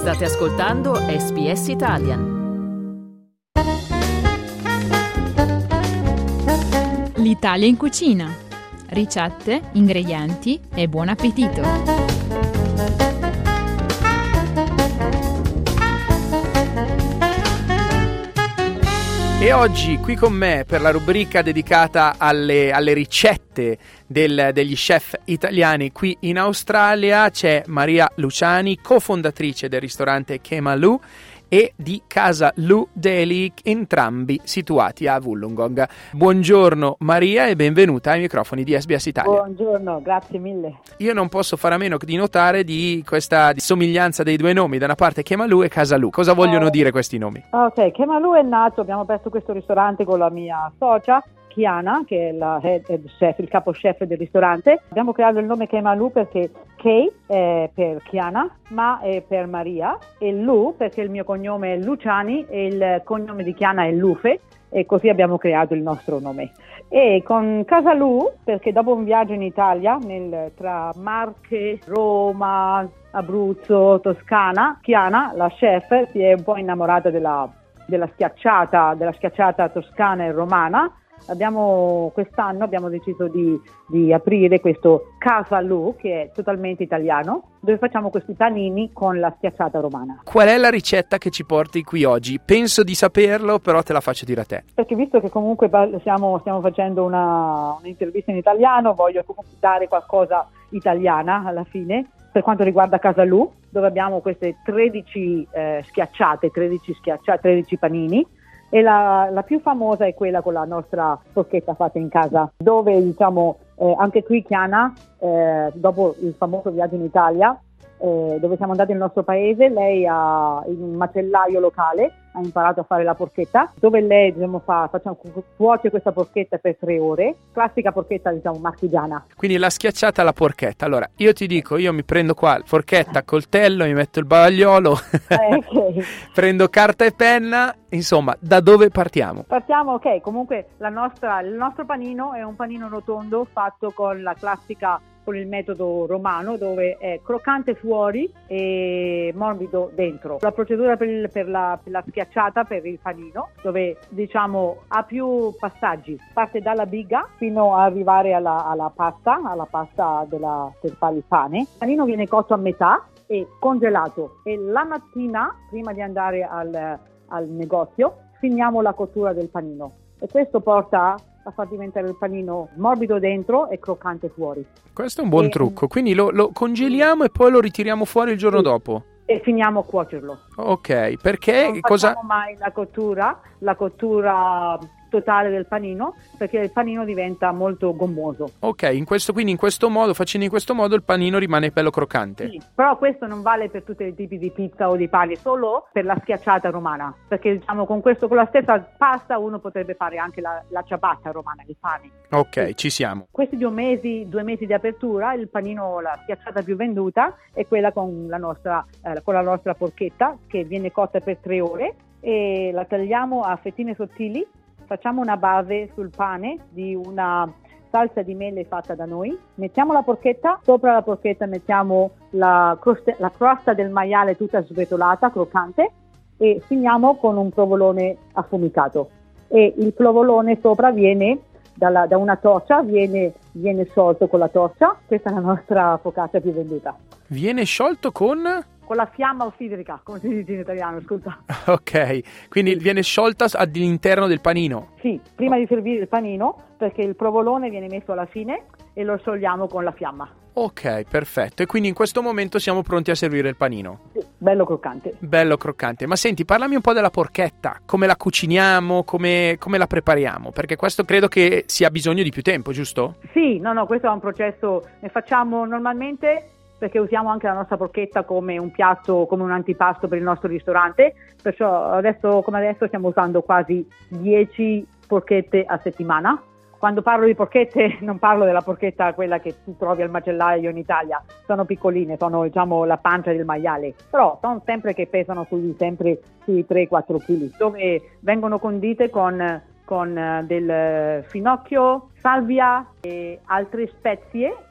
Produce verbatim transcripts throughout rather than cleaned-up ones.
State ascoltando S B S Italian. L'Italia in cucina. Ricette, ingredienti e buon appetito. E oggi qui con me per la rubrica dedicata alle, alle ricette del, degli chef italiani qui in Australia c'è Maria Luciani, cofondatrice del ristorante Kemalu e di Casa Lu Deli, entrambi situati a Wollongong. Buongiorno Maria e benvenuta ai microfoni di S B S Italia. Buongiorno, grazie mille. Io non posso fare a meno di notare di questa somiglianza dei due nomi, da una parte Kemalu e Casa Lu. Cosa vogliono oh. dire questi nomi? Ok, Kemalu è nato, abbiamo aperto questo ristorante con la mia socia Kiana, che è la head chef, il capo chef del ristorante. Abbiamo creato il nome Kemalu perché K è per Kiana, Ma è per Maria e Lu perché il mio cognome è Luciani e il cognome di Kiana è Lufe, e così abbiamo creato il nostro nome. E con Casa Lu perché dopo un viaggio in Italia nel, tra Marche, Roma, Abruzzo, Toscana, Kiana, la chef, si è un po' innamorata della, della schiacciata, della schiacciata toscana e romana. Abbiamo, quest'anno abbiamo deciso di, di aprire questo Casa Lu, che è totalmente italiano, dove facciamo questi panini con la schiacciata romana. Qual è la ricetta che ci porti qui oggi? Penso di saperlo, però te la faccio dire a te. Perché visto che comunque stiamo, stiamo facendo una, un'intervista in italiano, voglio comunque dare qualcosa italiana alla fine. Per quanto riguarda Casa Lu, dove abbiamo queste tredici eh, schiacciate, tredici schiacciate, tredici panini. E la, la più famosa è quella con la nostra forchetta fatta in casa, dove diciamo eh, anche qui Kiana, eh, dopo il famoso viaggio in Italia, eh, dove siamo andati nel nostro paese, lei ha in un macellaio locale ha imparato a fare la porchetta, dove lei diciamo fa facciamo cuoce questa porchetta per tre ore, classica porchetta diciamo marchigiana. Quindi la schiacciata alla porchetta. Allora io ti dico, io mi prendo qua forchetta, coltello, mi metto il bavagliolo, eh, okay. prendo carta e penna, insomma da dove partiamo? Partiamo, ok, comunque la nostra, il nostro panino è un panino rotondo fatto con la classica, con il metodo romano, dove è croccante fuori e morbido dentro. La procedura per, il, per, la, per la schiacciata per il panino, dove diciamo ha più passaggi, parte dalla biga fino ad arrivare alla, alla pasta, alla pasta della, per fare il pane. Il panino viene cotto a metà e congelato, e la mattina prima di andare al, al negozio finiamo la cottura del panino, e questo porta a far diventare il panino morbido dentro e croccante fuori. Questo è un buon e, trucco, quindi lo, lo congeliamo e poi lo ritiriamo fuori il giorno sì, dopo? E finiamo a cuocerlo. Ok, perché non cosa? Non facciamo mai la cottura, la cottura totale del panino, perché il panino diventa molto gommoso. Ok, in questo, quindi in questo modo, facendo in questo modo, il panino rimane bello croccante. Sì, però questo non vale per tutti i tipi di pizza o di pani, solo per la schiacciata romana, perché diciamo con questo, con la stessa pasta uno potrebbe fare anche la, la ciabatta romana, il pane. Ok, sì. Ci siamo. Questi due mesi, due mesi di apertura, il panino, la schiacciata più venduta è quella con la nostra, eh, con la nostra porchetta, che viene cotta per tre ore, e la tagliamo a fettine sottili. Facciamo una base sul pane di una salsa di mele fatta da noi, mettiamo la porchetta, sopra la porchetta mettiamo la, croste, la crosta del maiale tutta svetolata, croccante, e finiamo con un provolone affumicato. E il provolone sopra viene dalla, da una torcia, viene, viene sciolto con la torcia. Questa è la nostra focaccia più venduta. Viene sciolto con? Con la fiamma ossidrica, come si dice in italiano, scusa. Ok, quindi sì. Viene sciolta all'interno del panino? Sì, prima di servire il panino, perché il provolone viene messo alla fine e lo sciogliamo con la fiamma. Ok, perfetto. E quindi in questo momento siamo pronti a servire il panino? Sì, bello croccante. Bello croccante. Ma senti, parlami un po' della porchetta. Come la cuciniamo, come, come la prepariamo? Perché questo credo che sia bisogno di più tempo, giusto? Sì, no, no, questo è un processo, ne facciamo normalmente, perché usiamo anche la nostra porchetta come un piatto, come un antipasto per il nostro ristorante, perciò adesso, come adesso stiamo usando quasi dieci porchette a settimana. Quando parlo di porchette non parlo della porchetta quella che tu trovi al macellaio in Italia, sono piccoline, sono diciamo la pancia del maiale, però sono sempre che pesano sui, sempre sui tre quattro chili, dove vengono condite con, con del finocchio, salvia e altre spezie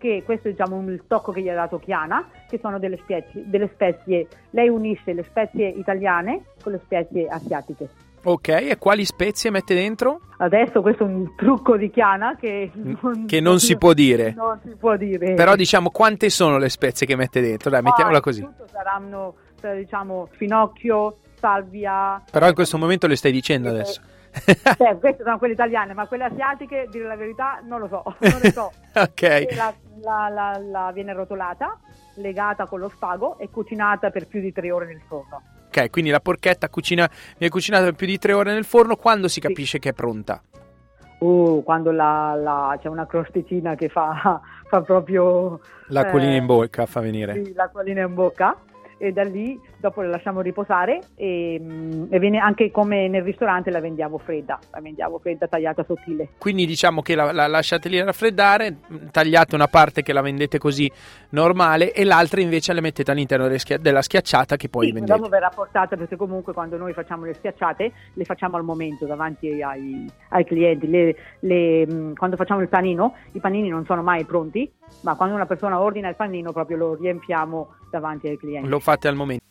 che questo è diciamo il tocco che gli ha dato Chiana, che sono delle spezie, delle spezie, lei unisce le spezie italiane con le spezie asiatiche. Ok, e quali spezie mette dentro? Adesso questo è un trucco di Chiana che non, che non si può dire. Non si può dire. Però diciamo quante sono le spezie che mette dentro? Dai, mettiamola ah, così. Tutto saranno diciamo finocchio, salvia. Però in questo momento le stai dicendo eh, adesso. Beh, queste sono quelle italiane, ma quelle asiatiche, dire la verità, non lo so. Non le so. Ok. La, la, la, la viene rotolata, legata con lo spago e cucinata per più di tre ore nel forno. Ok, quindi la porchetta cucina, viene cucinata per più di tre ore nel forno. Quando si capisce sì. che è pronta? Uh, quando la, la, c'è una crosticina che fa, fa proprio... L'acquolina eh, in bocca fa venire. Sì, l'acquolina in bocca. E da lì dopo la lasciamo riposare e, e viene anche come nel ristorante la vendiamo fredda, la vendiamo fredda tagliata sottile. Quindi diciamo che la, la lasciate lì a raffreddare, tagliate una parte che la vendete così normale e l'altra invece la mettete all'interno delle schia- della schiacciata che poi sì, vendete. Dopo verrà portata, perché comunque quando noi facciamo le schiacciate le facciamo al momento davanti ai, ai clienti. Le, le, quando facciamo il panino, i panini non sono mai pronti, ma quando una persona ordina il panino proprio lo riempiamo davanti ai clienti. Lo fate al momento.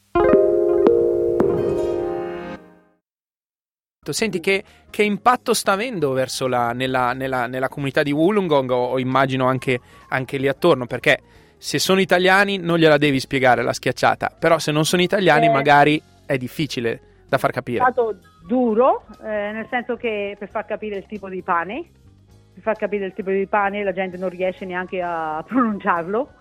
Senti, che, che impatto sta avendo verso la, nella, nella, nella comunità di Wollongong o, o immagino anche, anche lì attorno, perché se sono italiani non gliela devi spiegare la schiacciata, però se non sono italiani eh, magari è difficile da far capire. È stato duro, eh, nel senso che per far capire il tipo di pane, per far capire il tipo di pane la gente non riesce neanche a pronunciarlo.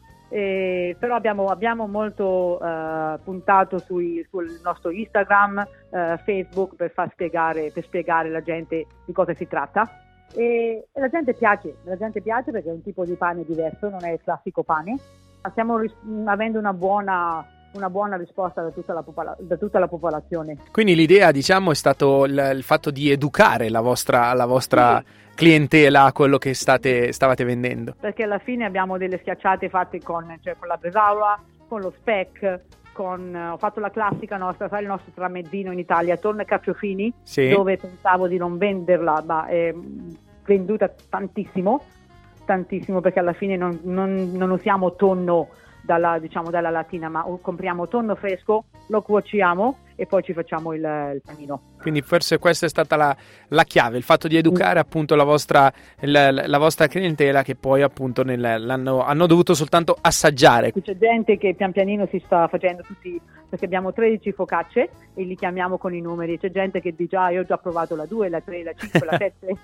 Eh, però abbiamo, abbiamo molto eh, puntato sui, sul nostro Instagram, eh, Facebook per far spiegare, per spiegare alla gente di cosa si tratta e, e la gente piace, la gente piace perché è un tipo di pane diverso, non è il classico pane. Stiamo ris- avendo una buona, una buona risposta da tutta la, popola- da tutta la popolazione. Quindi l'idea, diciamo, è stato il, il fatto di educare la vostra, la vostra sì. clientela a quello che state, stavate vendendo. Perché alla fine abbiamo delle schiacciate fatte con, cioè, con la bresaola, con lo speck, con, ho fatto la classica nostra, sai, il nostro tramezzino in Italia, tonno e carciofini, sì. dove pensavo di non venderla, ma è venduta tantissimo, tantissimo perché alla fine non, non, non usiamo tonno dalla, diciamo, dalla latina, ma compriamo tonno fresco, lo cuociamo e poi ci facciamo il, il panino. Quindi forse questa è stata la, la chiave, il fatto di educare mm. appunto la vostra, la, la vostra clientela, che poi appunto nel, l'hanno, hanno dovuto soltanto assaggiare. C'è gente che pian pianino si sta facendo tutti, perché abbiamo tredici focacce e li chiamiamo con i numeri. C'è gente che dice ah io ho già provato la due, la tre, la cinque, la sette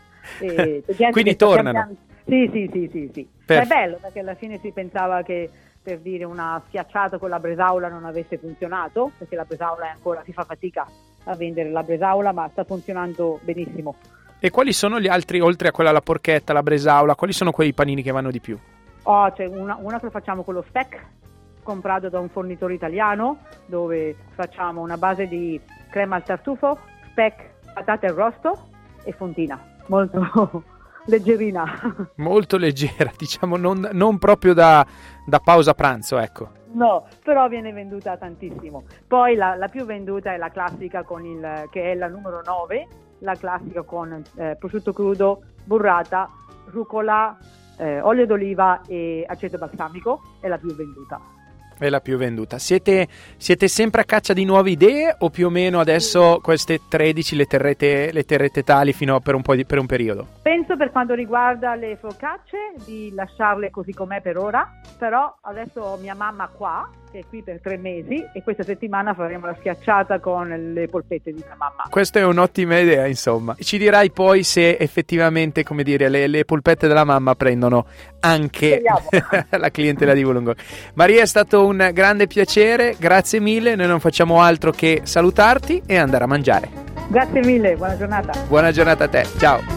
e c'è gente quindi che tornano pian pian... sì sì sì sì, sì. È bello perché alla fine si pensava che per dire una schiacciata con la bresaola non avesse funzionato, perché la bresaola è ancora, si fa fatica a vendere la bresaola, ma sta funzionando benissimo. E quali sono gli altri, oltre a quella alla porchetta, la bresaola, quali sono quei panini che vanno di più? Oh, c'è una, una che lo facciamo con lo speck, comprato da un fornitore italiano, dove facciamo una base di crema al tartufo, speck, patate arrosto e fontina, molto leggerina. Molto leggera, diciamo, non, non proprio da, da pausa pranzo, ecco. No, però viene venduta tantissimo. Poi la, la più venduta è la classica con il, che è la numero nove, la classica con eh, prosciutto crudo, burrata, rucola, eh, olio d'oliva e aceto balsamico, è la più venduta. È la più venduta. Siete, siete sempre a caccia di nuove idee o più o meno adesso queste tredici le terrete, le terrete tali fino a per un po' di, per un periodo? Penso per quanto riguarda le focacce di lasciarle così com'è per ora, però adesso ho mia mamma qua, che è qui per tre mesi e questa settimana faremo la schiacciata con le polpette di mia mamma. Questa è un'ottima idea, insomma. Ci dirai poi se effettivamente, come dire, le, le polpette della mamma prendono anche la clientela di Wollongong. Maria, è stato un grande piacere, grazie mille, noi non facciamo altro che salutarti e andare a mangiare. Grazie mille, buona giornata. Buona giornata a te, ciao.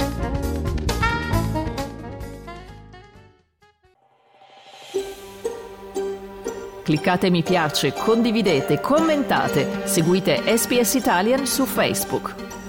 Cliccate mi piace, condividete, commentate, seguite S B S Italian su Facebook.